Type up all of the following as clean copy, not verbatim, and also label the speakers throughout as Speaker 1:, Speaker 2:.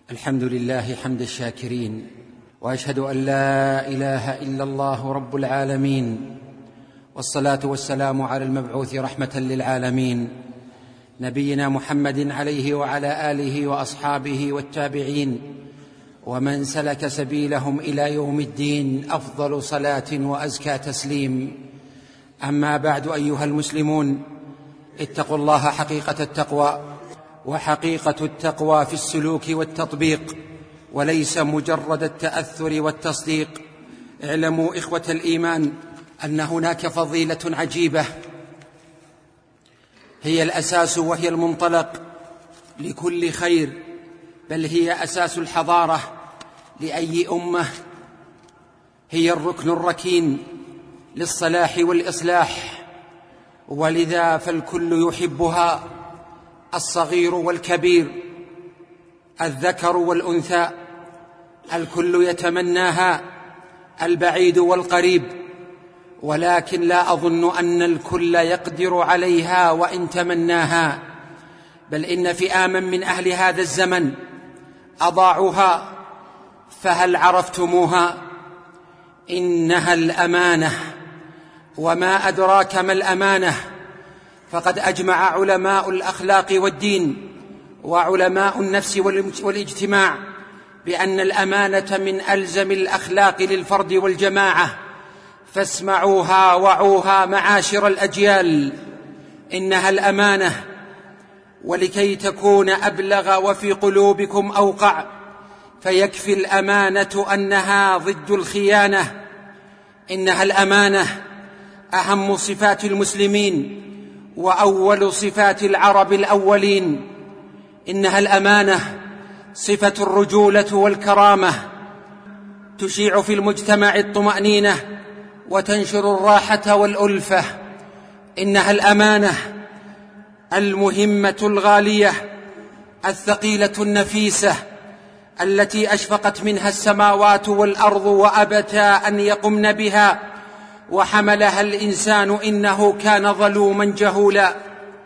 Speaker 1: الحمد لله حمد الشاكرين، وأشهد أن لا إله إلا الله رب العالمين، والصلاة والسلام على المبعوث رحمة للعالمين نبينا محمد عليه وعلى آله وأصحابه والتابعين ومن سلك سبيلهم إلى يوم الدين. أفضل صلاة وأزكى تسليم. أما بعد، أيها المسلمون، اتقوا الله حقيقة التقوى، وحقيقة التقوى في السلوك والتطبيق، وليس مجرد التأثر والتصديق. اعلموا إخوة الإيمان أن هناك فضيلة عجيبة هي الأساس وهي المنطلق لكل خير، بل هي أساس الحضارة لأي أمة، هي الركن الركين للصلاح والإصلاح، ولذا فالكل يحبها، الصغير والكبير، الذكر والأنثى، الكل يتمناها، البعيد والقريب، ولكن لا أظن أن الكل يقدر عليها وإن تمناها، بل إن فئاما من أهل هذا الزمن أضاعوها. فهل عرفتموها؟ إنها الأمانة. وما أدراك ما الأمانة؟ فقد أجمع علماء الأخلاق والدين وعلماء النفس والاجتماع بأن الأمانة من ألزم الأخلاق للفرد والجماعة، فاسمعوها وعوها معاشر الأجيال. إنها الأمانة. ولكي تكون أبلغ وفي قلوبكم أوقع، فيكفي الأمانة أنها ضد الخيانة. إنها الأمانة أهم صفات المسلمين وأول صفات العرب الأولين. إنها الأمانة صفة الرجولة والكرامة، تشيع في المجتمع الطمأنينة وتنشر الراحة والألفة. إنها الأمانة المهمة الغالية الثقيلة النفيسة، التي أشفقت منها السماوات والأرض وأبتا أن يقمن بها، وحملها الإنسان إنه كان ظلوما جهولا.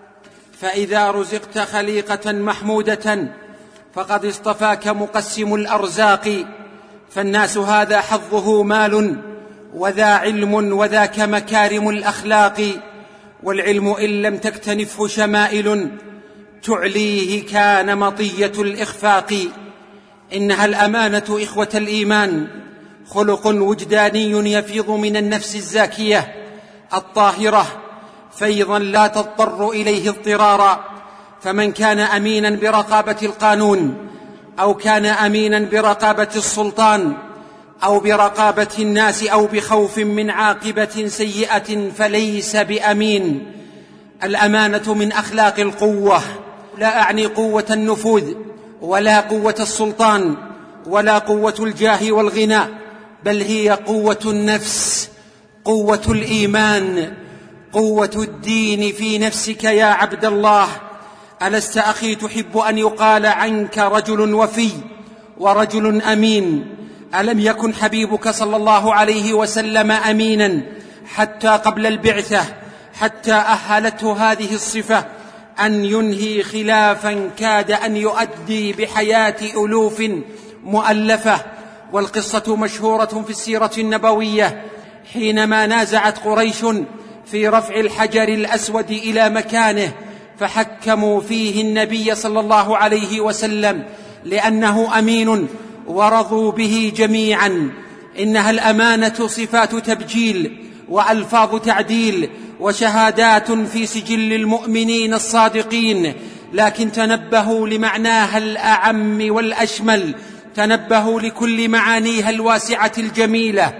Speaker 1: فإذا رزقت خليقة محمودة فقد اصطفاك مقسم الأرزاق، فالناس هذا حظه مال، وذا علم، وذاك مكارم الأخلاق. والعلم إن لم تكتنفه شمائل تعليه كان مطية الإخفاق. إنها الأمانة إخوة الإيمان خلق وجداني يفيض من النفس الزاكية الطاهرة فيضا لا تضطر إليه اضطرارا. فمن كان أمينا برقابة القانون، أو كان أمينا برقابة السلطان، أو برقابة الناس، أو بخوف من عاقبة سيئة، فليس بأمين. الأمانة من أخلاق القوة، لا أعني قوة النفوذ، ولا قوة السلطان، ولا قوة الجاه والغنى، بل هي قوة النفس، قوة الإيمان، قوة الدين في نفسك يا عبد الله. ألست أخي تحب أن يقال عنك رجل وفي ورجل أمين؟ ألم يكن حبيبك صلى الله عليه وسلم أمينا حتى قبل البعثة، حتى أهلته هذه الصفة أن ينهي خلافا كاد أن يؤدي بحياة ألوف مؤلفة؟ والقصة مشهورة في السيرة النبوية، حينما نازعت قريش في رفع الحجر الأسود إلى مكانه، فحكموا فيه النبي صلى الله عليه وسلم لأنه أمين، ورضوا به جميعا. إنها الأمانة صفات تبجيل وألفاظ تعديل وشهادات في سجل المؤمنين الصادقين، لكن تنبهوا لمعناها الأعم والأشمل، تنبهوا لكل معانيها الواسعة الجميلة،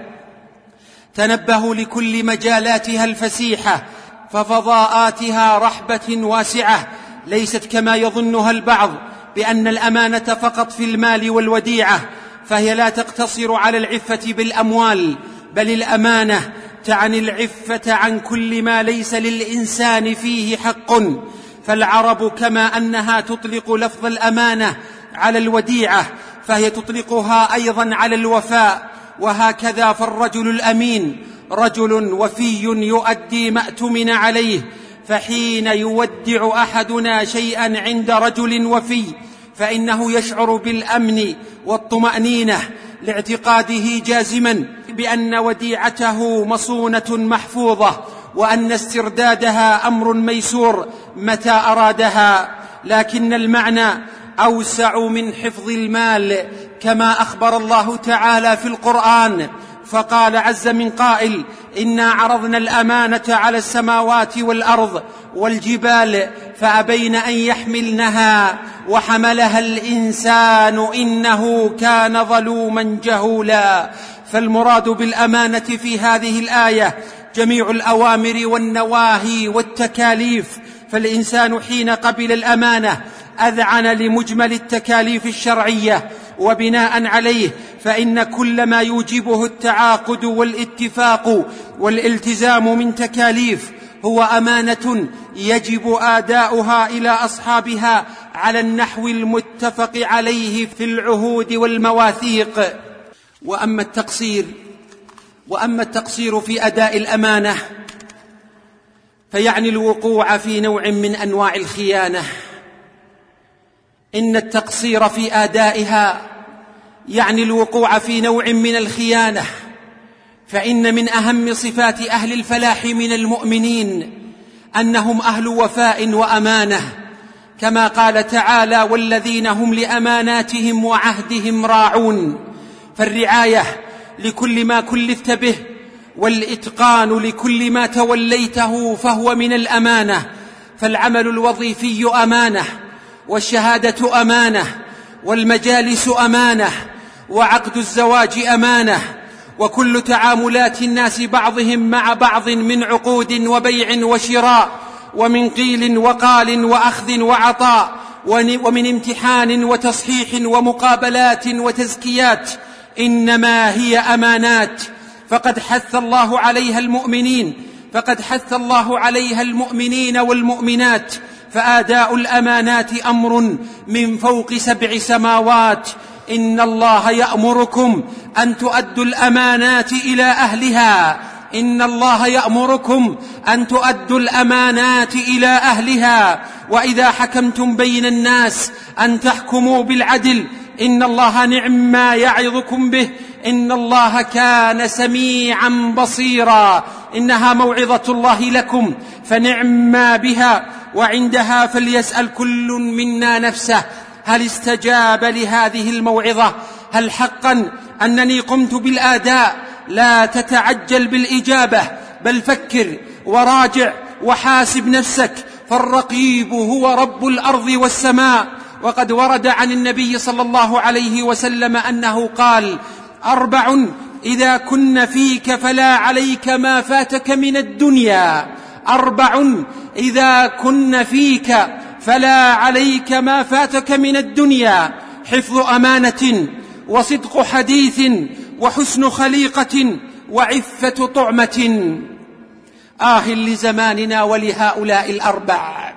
Speaker 1: تنبهوا لكل مجالاتها الفسيحة، ففضاءاتها رحبة واسعة، ليست كما يظنها البعض بأن الأمانة فقط في المال والوديعة، فهي لا تقتصر على العفة بالأموال، بل الأمانة تعني العفة عن كل ما ليس للإنسان فيه حق. فالعرب كما أنها تطلق لفظ الأمانة على الوديعة، فهي تطلقها أيضا على الوفاء، وهكذا فالرجل الأمين رجل وفي يؤدي ما اؤتمن عليه. فحين يودع أحدنا شيئا عند رجل وفي فإنه يشعر بالأمن والطمأنينة لاعتقاده جازما بأن وديعته مصونة محفوظة، وأن استردادها أمر ميسور متى أرادها. لكن المعنى أوسع من حفظ المال، كما أخبر الله تعالى في القرآن فقال عز من قائل: إنا عرضنا الأمانة على السماوات والأرض والجبال فأبين أن يحملنها وحملها الإنسان إنه كان ظلوما جهولا. فالمراد بالأمانة في هذه الآية جميع الأوامر والنواهي والتكاليف، فالإنسان حين قبل الأمانة أذعن لمجمل التكاليف الشرعية، وبناء عليه فإن كل ما يوجبه التعاقد والاتفاق والالتزام من تكاليف هو أمانة يجب آداؤها إلى أصحابها على النحو المتفق عليه في العهود والمواثيق. وأما التقصير في أداء الأمانة فيعني الوقوع في نوع من أنواع الخيانة. إن التقصير في أدائها يعني الوقوع في نوع من الخيانة، فإن من أهم صفات أهل الفلاح من المؤمنين أنهم أهل وفاء وأمانة، كما قال تعالى: والذين هم لأماناتهم وعهدهم راعون. فالرعاية لكل ما كلفت به والإتقان لكل ما توليته فهو من الأمانة. فالعمل الوظيفي أمانة، والشهادة أمانة، والمجالس أمانة، وعقد الزواج أمانة، وكل تعاملات الناس بعضهم مع بعض من عقود وبيع وشراء، ومن قيل وقال وأخذ وعطاء، ومن امتحان وتصحيح ومقابلات وتزكيات، إنما هي أمانات. فقد حث الله عليها المؤمنين والمؤمنات، فآداء الأمانات أمر من فوق 7 سماوات. إن الله يأمركم أن تؤدوا الأمانات إلى أهلها. إن الله يأمركم أن تؤدوا الأمانات إلى أهلها، وإذا حكمتم بين الناس أن تحكموا بالعدل. إن الله نعم ما يعظكم به، إن الله كان سميعا بصيرا. إنها موعظة الله لكم فنعم ما بها، وعندها فليسأل كل منا نفسه هل استجاب لهذه الموعظة؟ هل حقا أنني قمت بالآداء؟ لا تتعجل بالإجابة، بل فكر وراجع وحاسب نفسك، فالرقيب هو رب الأرض والسماء. وقد ورد عن النبي صلى الله عليه وسلم أنه قال: 4 إذا كن فيك فلا عليك ما فاتك من الدنيا. 4 إذا كن فيك فلا عليك ما فاتك من الدنيا: حفظ أمانة، وصدق حديث، وحسن خليقة، وعفة طعمة. لزماننا ولهؤلاء 4: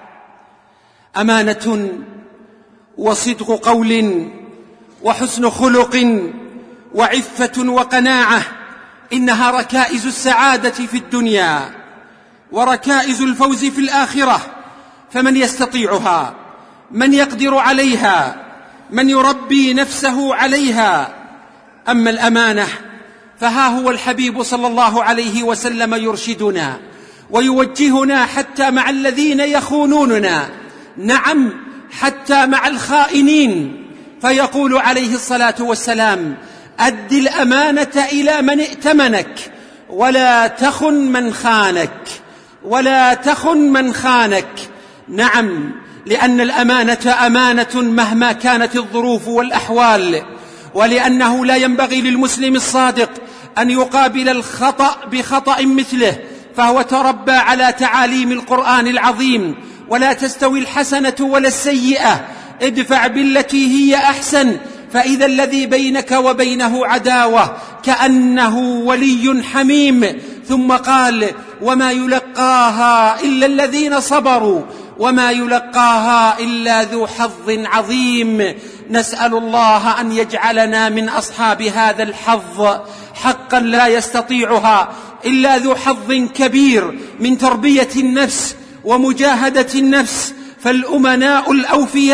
Speaker 1: أمانة، وصدق قول، وحسن خلق، وعفة وقناعة. إنها ركائز السعادة في الدنيا وركائز الفوز في الآخرة، فمن يستطيعها؟ من يقدر عليها؟ من يربي نفسه عليها؟ أما الأمانة فها هو الحبيب صلى الله عليه وسلم يرشدنا ويوجهنا حتى مع الذين يخونوننا، نعم حتى مع الخائنين، فيقول عليه الصلاة والسلام: أد الأمانة إلى من ائتمنك ولا تخن من خانك، ولا تخن من خانك. نعم، لأن الأمانة أمانة مهما كانت الظروف والأحوال، ولأنه لا ينبغي للمسلم الصادق أن يقابل الخطأ بخطأ مثله، فهو تربى على تعاليم القرآن العظيم: ولا تستوي الحسنة ولا السيئة، ادفع بالتي هي أحسن، فإذا الذي بينك وبينه عداوة كأنه ولي حميم. ثم قال: وما يلقاها إلا الذين صبروا وما يلقاها إلا ذو حظ عظيم. نسأل الله أن يجعلنا من أصحاب هذا الحظ، حقا لا يستطيعها إلا ذو حظ كبير من تربية النفس ومجاهدة النفس. فالأمناء الأوفياء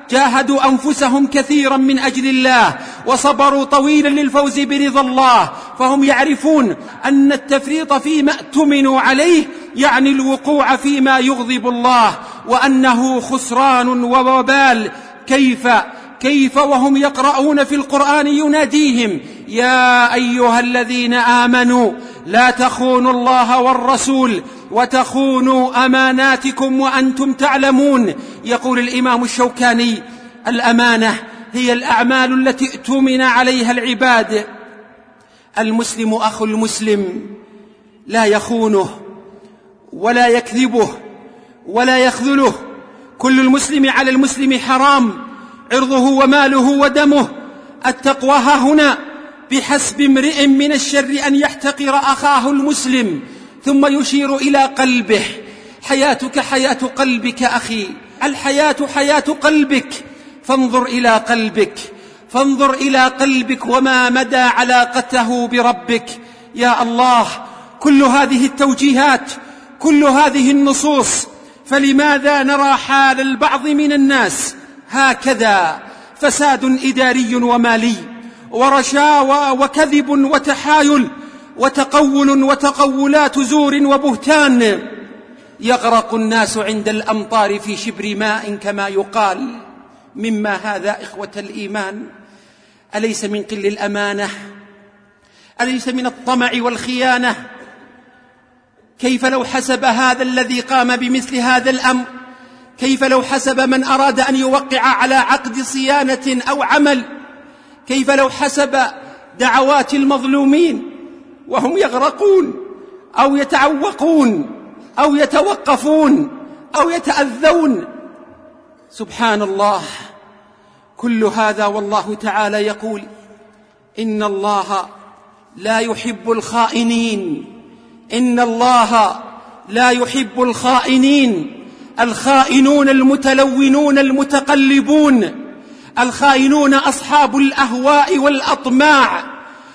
Speaker 1: جاهدوا أنفسهم كثيرا من أجل الله وصبروا طويلا للفوز برضا الله، فهم يعرفون أن التفريط فيما اؤتمنوا عليه يعني الوقوع فيما يغضب الله، وأنه خسران ووبال. كيف وهم يقرؤون في القرآن يناديهم: يا أيها الذين آمنوا لا تخونوا الله والرسول وتخونوا أماناتكم وأنتم تعلمون. يقول الإمام الشوكاني: الأمانة هي الأعمال التي اؤتمن عليها العباد. المسلم أخو المسلم لا يخونه ولا يكذبه ولا يخذله. كل المسلم على المسلم حرام، عرضه وماله ودمه. التقوى ها هنا: بحسب امرئ من الشر أن يحتقر أخاه المسلم. ثم يشير إلى قلبه: حياتك حياة قلبك أخي، الحياة حياة قلبك، فانظر إلى قلبك وما مدى علاقته بربك. يا الله، كل هذه التوجيهات، كل هذه النصوص، فلماذا نرى حال البعض من الناس هكذا؟ فساد إداري ومالي ورشاوى وكذب وتحايل وتقول وتقولات زور وبهتان. يغرق الناس عند الأمطار في شبر ماء كما يقال. مما هذا إخوة الإيمان؟ أليس من قل الأمانة؟ أليس من الطمع والخيانة؟ كيف لو حسب هذا الذي قام بمثل هذا الأمر، كيف لو حسب من أراد أن يوقع على عقد صيانة أو عمل، كيف لو حسب دعوات المظلومين وهم يغرقون أو يتعوقون أو يتوقفون أو يتأذون؟ سبحان الله. كل هذا والله تعالى يقول: إن الله لا يحب الخائنين، إن الله لا يحب الخائنين. الخائنون المتلونون المتقلبون، الخائنون أصحاب الأهواء والأطماع،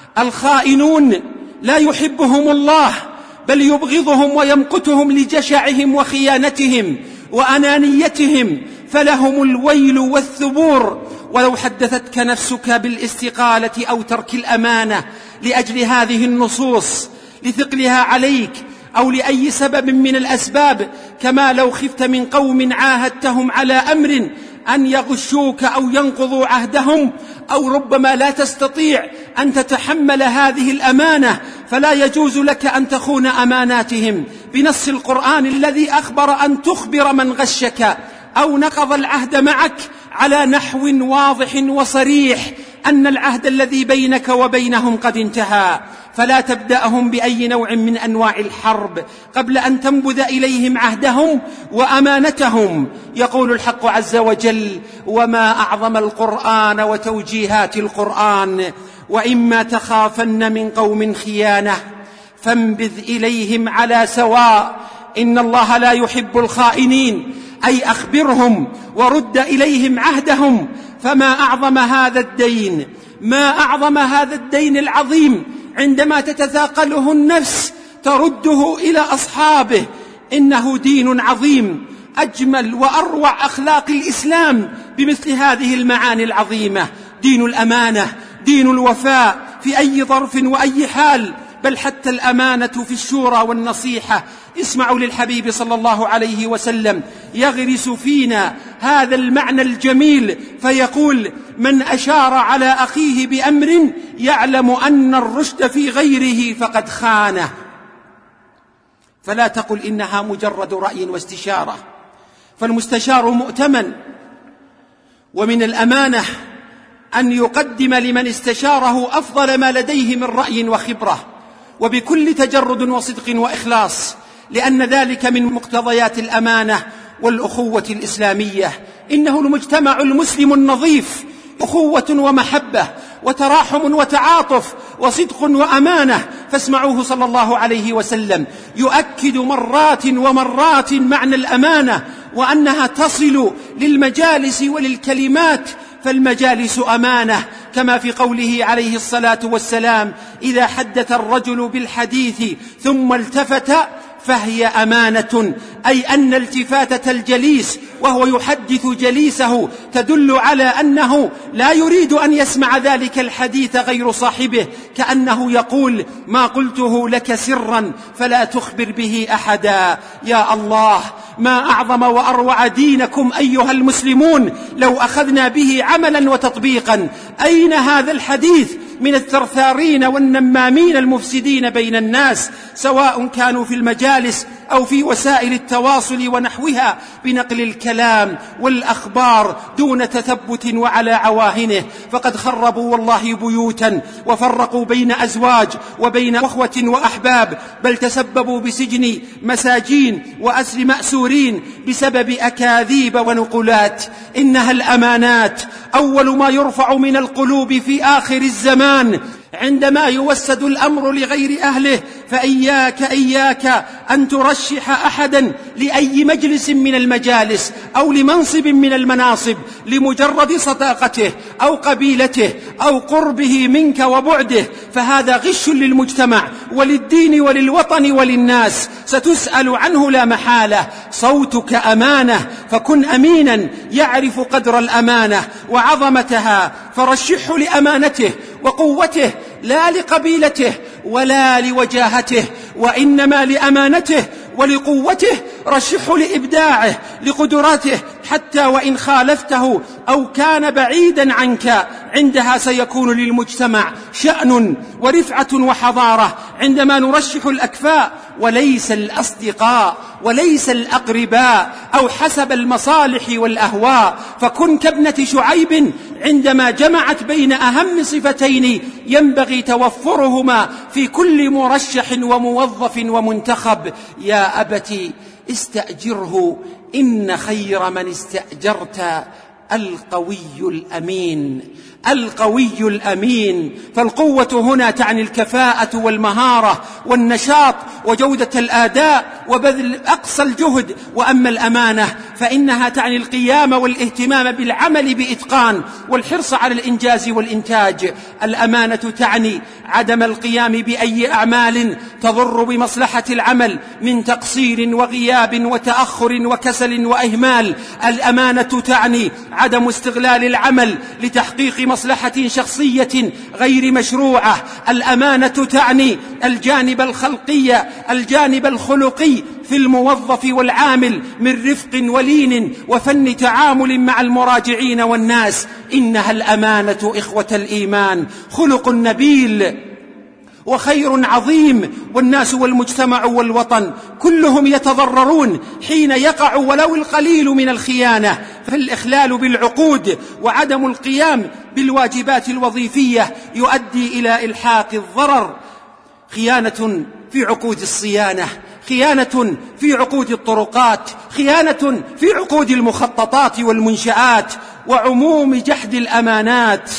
Speaker 1: الخائنون لا يحبهم الله بل يبغضهم ويمقتهم لجشعهم وخيانتهم وأنانيتهم، فلهم الويل والثبور. ولو حدثتك نفسك بالاستقالة أو ترك الأمانة لأجل هذه النصوص لثقلها عليك أو لأي سبب من الأسباب، كما لو خفت من قوم عاهدتهم على أمر أن يغشوك أو ينقضوا عهدهم، أو ربما لا تستطيع أن تتحمل هذه الأمانة، فلا يجوز لك أن تخون أماناتهم بنص القرآن الذي أخبر أن تخبر من غشك أو نقض العهد معك على نحو واضح وصريح أن العهد الذي بينك وبينهم قد انتهى. فلا تبدأهم بأي نوع من أنواع الحرب قبل أن تنبذ إليهم عهدهم وأمانتهم. يقول الحق عز وجل: وما أعظم القرآن وتوجيهات القرآن، وإما تخافن من قوم خيانة فانبذ إليهم على سواء إن الله لا يحب الخائنين، أي أخبرهم ورد إليهم عهدهم. فما أعظم هذا الدين، ما أعظم هذا الدين العظيم عندما تتثاقله النفس ترده إلى أصحابه. إنه دين عظيم، أجمل وأروع أخلاق الإسلام بمثل هذه المعاني العظيمة: دين الأمانة، دين الوفاء في أي ظرف وأي حال، بل حتى الأمانة في الشورى والنصيحة. اسمعوا للحبيب صلى الله عليه وسلم يغرس فينا هذا المعنى الجميل فيقول: من أشار على أخيه بأمر يعلم أن الرشد في غيره فقد خانه. فلا تقل إنها مجرد رأي واستشارة، فالمستشار مؤتمن. ومن الأمانة أن يقدم لمن استشاره أفضل ما لديه من رأي وخبرة، وبكل تجرد وصدق وإخلاص، لأن ذلك من مقتضيات الأمانة والأخوة الإسلامية. إنه المجتمع المسلم النظيف أخوة ومحبة وتراحم وتعاطف وصدق وأمانة. فاسمعوه صلى الله عليه وسلم يؤكد مرات ومرات معنى الأمانة، وأنها تصل للمجالس وللكلمات، فالمجالس أمانة، كما في قوله عليه الصلاة والسلام: إذا حدث الرجل بالحديث ثم التفت فهي أمانة، أي أن التفاتة الجليس وهو يحدث جليسه تدل على أنه لا يريد أن يسمع ذلك الحديث غير صاحبه، كأنه يقول: ما قلته لك سرا فلا تخبر به أحدا. يا الله، ما أعظم وأروع دينكم أيها المسلمون لو أخذنا به عملا وتطبيقا. أين هذا الحديث من الثرثارين والنمامين المفسدين بين الناس، سواء كانوا في المجالس أو في وسائل التواصل ونحوها، بنقل الكلام والأخبار دون تثبت وعلى عواهنه؟ فقد خربوا والله بيوتا، وفرقوا بين أزواج وبين أخوة وأحباب، بل تسببوا بسجن مساجين وأسر مأسورين بسبب أكاذيب ونقولات. إنها الأمانات أول ما يرفع من القلوب في آخر الزمان عندما يوسد الأمر لغير أهله. فإياك أن ترشح أحدا لأي مجلس من المجالس أو لمنصب من المناصب لمجرد صداقته أو قبيلته أو قربه منك وبعده، فهذا غش للمجتمع وللدين وللوطن وللناس، ستسأل عنه لا محالة. صوتك أمانة، فكن أمينا يعرف قدر الأمانة وعظمتها، فرشحه لأمانته وقوته، لا لقبيلته ولا لوجاهته، وإنما لأمانته ولقوته. رشحه لإبداعه، لقدراته، حتى وإن خالفته أو كان بعيدا عنك، عندها سيكون للمجتمع شأن ورفعة وحضارة. عندما نرشح الأكفاء وليس الأصدقاء وليس الأقرباء أو حسب المصالح والأهواء، فكن كابنة شعيب عندما جمعت بين أهم صفتين ينبغي توفرهما في كل مرشح وموظف ومنتخب. يا أبتي استأجره، إن خير من استأجرت القوي الأمين. القوي الأمين. فالقوة هنا تعني الكفاءة والمهارة والنشاط وجودة الأداء وبذل أقصى الجهد. وأما الأمانة فإنها تعني القيام والاهتمام بالعمل بإتقان والحرص على الإنجاز والإنتاج. الأمانة تعني عدم القيام بأي أعمال تضر بمصلحة العمل من تقصير وغياب وتأخر وكسل وإهمال. الأمانة تعني عدم استغلال العمل لتحقيق مصلحة شخصية غير مشروعة. الأمانة تعني الجانب الخلقي، الجانب الخلقي في الموظف والعامل من رفق ولين وفن تعامل مع المراجعين والناس. إنها الأمانة إخوة الإيمان خلق نبيل وخير عظيم، والناس والمجتمع والوطن كلهم يتضررون حين يقع ولو القليل من الخيانة. فالإخلال بالعقود وعدم القيام بالواجبات الوظيفية يؤدي إلى إلحاق الضرر. خيانة في عقود الصيانة، خيانة في عقود الطرقات، خيانة في عقود المخططات والمنشآت، وعموم جحد الأمانات.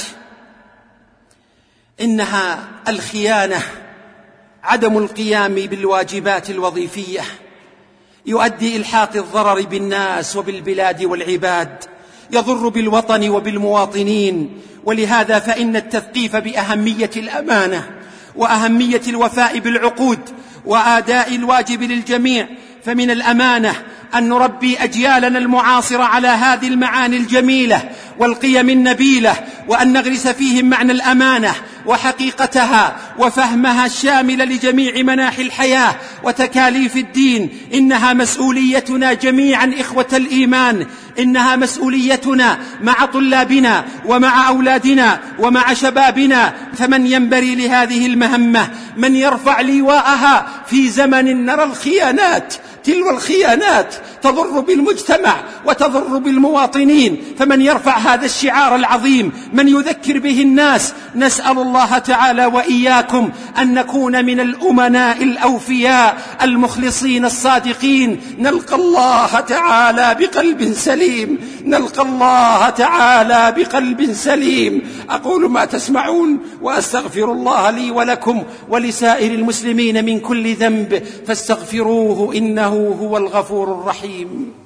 Speaker 1: إنها الخيانة عدم القيام بالواجبات الوظيفية يؤدي إلحاق الضرر بالناس وبالبلاد والعباد، يضر بالوطن وبالمواطنين. ولهذا فإن التثقيف بأهمية الأمانة وأهمية الوفاء بالعقود وآداء الواجب للجميع. فمن الأمانة أن نربي أجيالنا المعاصرة على هذه المعاني الجميلة والقيم النبيلة، وأن نغرس فيهم معنى الأمانة وحقيقتها وفهمها الشامل لجميع مناحي الحياة وتكاليف الدين. إنها مسؤوليتنا جميعا إخوة الإيمان، إنها مسؤوليتنا مع طلابنا ومع أولادنا ومع شبابنا. فمن ينبري لهذه المهمة؟ من يرفع لواءها في زمن نرى الخيانات، تلو الخيانات تضر بالمجتمع وتضر بالمواطنين. فمن يرفع هذا الشعار العظيم؟ من يذكر به الناس؟ نسأل الله تعالى وإياكم أن نكون من الأمناء الأوفياء المخلصين الصادقين، نلقى الله تعالى بقلب سليم، نلقى الله تعالى بقلب سليم. أقول ما تسمعون وأستغفر الله لي ولكم ولسائر المسلمين من كل ذنب، فاستغفروه إنه هو الغفور الرحيم.